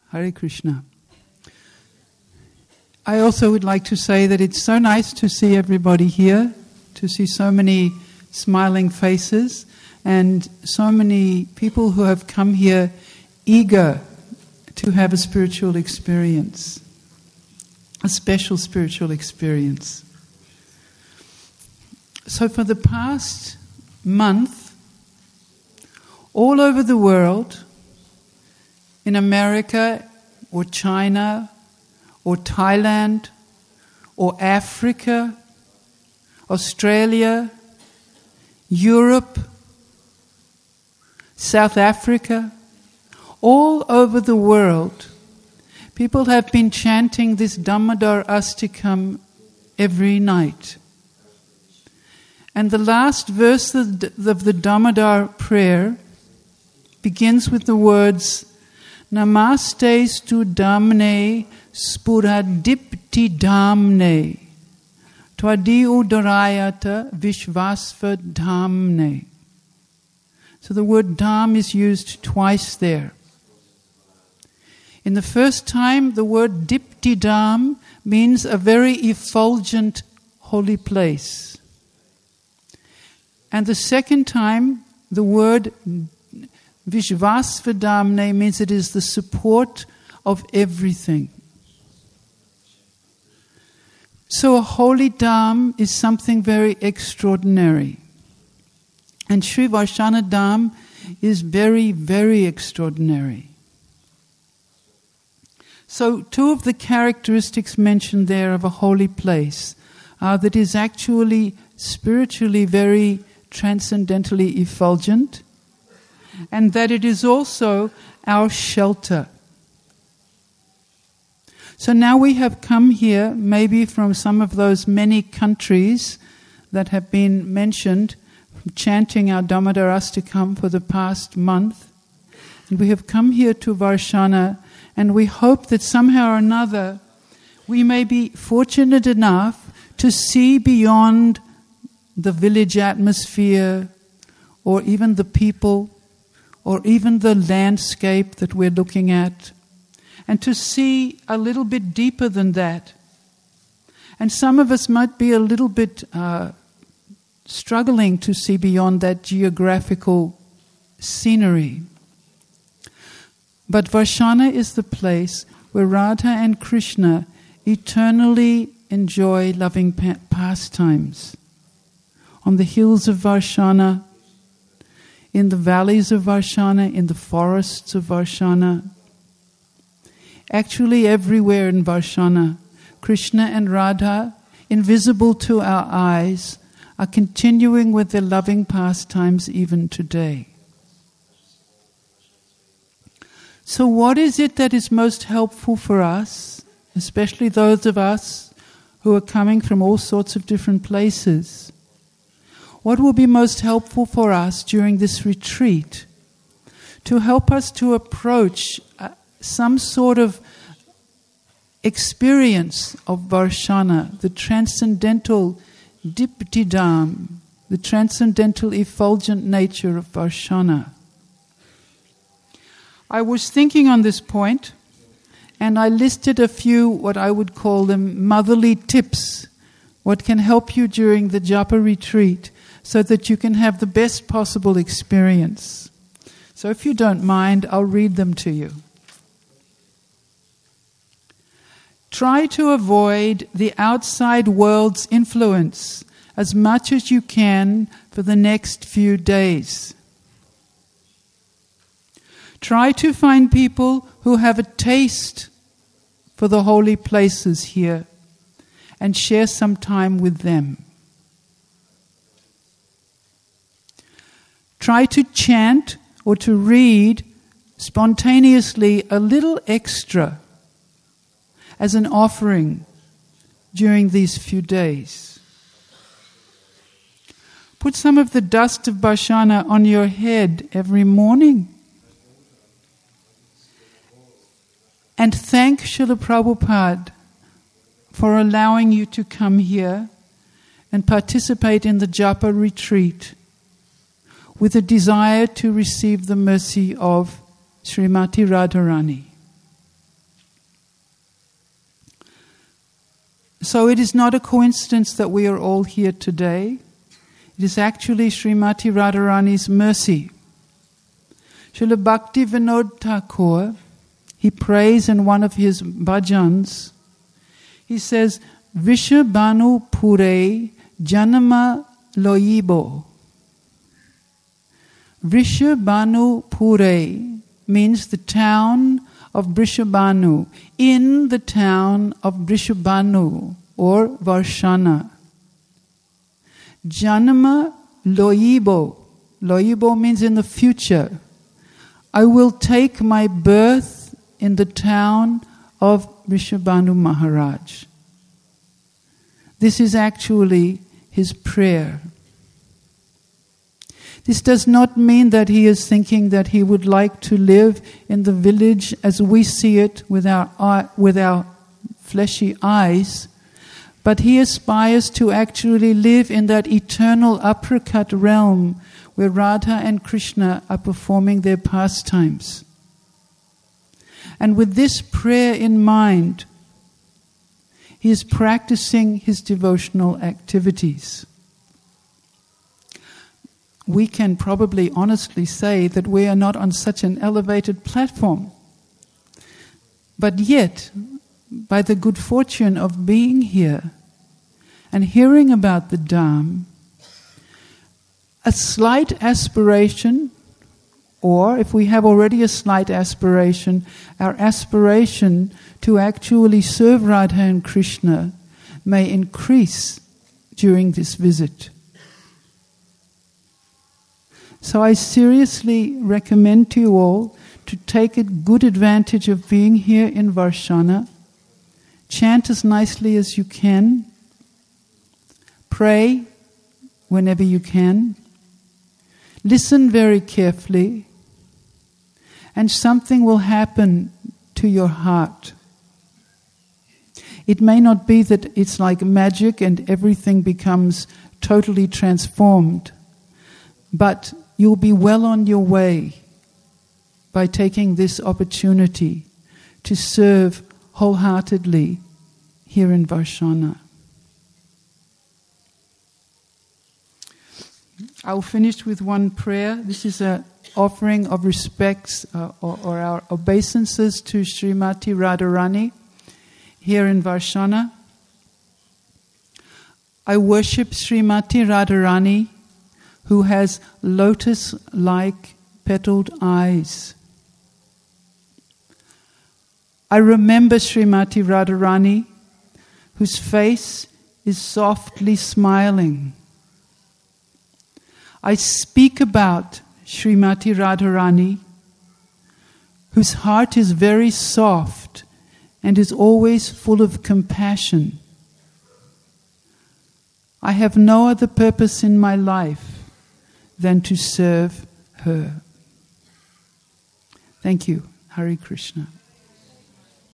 Hare Krishna. I also would like to say that it's so nice to see everybody here, to see so many smiling faces and so many people who have come here eager to have a spiritual experience, a special spiritual experience. So for the past month, all over the world, in America or China or Thailand or Africa, Australia, Europe, South Africa, all over the world, people have been chanting this Damodar Astakam every night. And the last verse of the Damodar prayer begins with the words, Namaste stu damne spuradipti damne Twadi udarayata vishvasva dhamne. So the word dham is used twice there. In the first time, the word dipti dham means a very effulgent holy place. And the second time, the word Vishvasva Dhamne means it is the support of everything. So a holy dham is something very extraordinary. And Sri Varshana Dham is very, very extraordinary. So two of the characteristics mentioned there of a holy place are that it is actually spiritually very transcendently effulgent, and that it is also our shelter. So now we have come here, maybe from some of those many countries that have been mentioned, chanting our Damodar Astakam for the past month. And we have come here to Varshana, and we hope that somehow or another we may be fortunate enough to see beyond the village atmosphere, or even the people, or even the landscape that we're looking at, and to see a little bit deeper than that. And some of us might be a little bit struggling to see beyond that geographical scenery. But Varshana is the place where Radha and Krishna eternally enjoy loving pastimes. On the hills of Varshana, in the valleys of Varshana, in the forests of Varshana. Actually everywhere in Varshana, Krishna and Radha, invisible to our eyes, are continuing with their loving pastimes even today. So what is it that is most helpful for us, especially those of us who are coming from all sorts of different places? What will be most helpful for us during this retreat to help us to approach some sort of experience of Varshana, the transcendental Dipti Dham, the transcendental effulgent nature of Varshana? I was thinking on this point, and I listed a few what I would call them motherly tips, what can help you during the Japa retreat, so that you can have the best possible experience. So if you don't mind, I'll read them to you. Try to avoid the outside world's influence as much as you can for the next few days. Try to find people who have a taste for the holy places here and share some time with them. Try to chant or to read spontaneously a little extra as an offering during these few days. Put some of the dust of Varshana on your head every morning. And thank Srila Prabhupada for allowing you to come here and participate in the Japa retreat with a desire to receive the mercy of Srimati Radharani. So it is not a coincidence that we are all here today. It is actually Srimati Radharani's mercy. Srila Bhakti Vinod Thakur, he prays in one of his bhajans, he says, Vrishabhanu Pure Janama Loibo. Vrishabhanu Pure means the town of Vrishabhanu, in the town of Vrishabhanu or Varshana. Janama Loibo. Loibo means in the future. I will take my birth in the town of Vrishabhanu Maharaj. This is actually his prayer. This does not mean that he is thinking that he would like to live in the village as we see it with our fleshy eyes, but he aspires to actually live in that eternal uppercut realm where Radha and Krishna are performing their pastimes. And with this prayer in mind, he is practicing his devotional activities. We can probably honestly say that we are not on such an elevated platform. But yet, by the good fortune of being here and hearing about the Dham, a slight aspiration, or if we have already a slight aspiration, our aspiration to actually serve Radha and Krishna may increase during this visit. So I seriously recommend to you all to take a good advantage of being here in Varshana. Chant as nicely as you can. Pray whenever you can. Listen very carefully. And something will happen to your heart. It may not be that it's like magic and everything becomes totally transformed, but you'll be well on your way by taking this opportunity to serve wholeheartedly here in Varshana. I'll finish with one prayer. This is an offering of respects or our obeisances to Srimati Radharani here in Varshana. I worship Srimati Radharani, who has lotus-like petaled eyes. I remember Srimati Radharani, whose face is softly smiling. I speak about Srimati Radharani, whose heart is very soft and is always full of compassion. I have no other purpose in my life than to serve her. Thank you. Hare Krishna.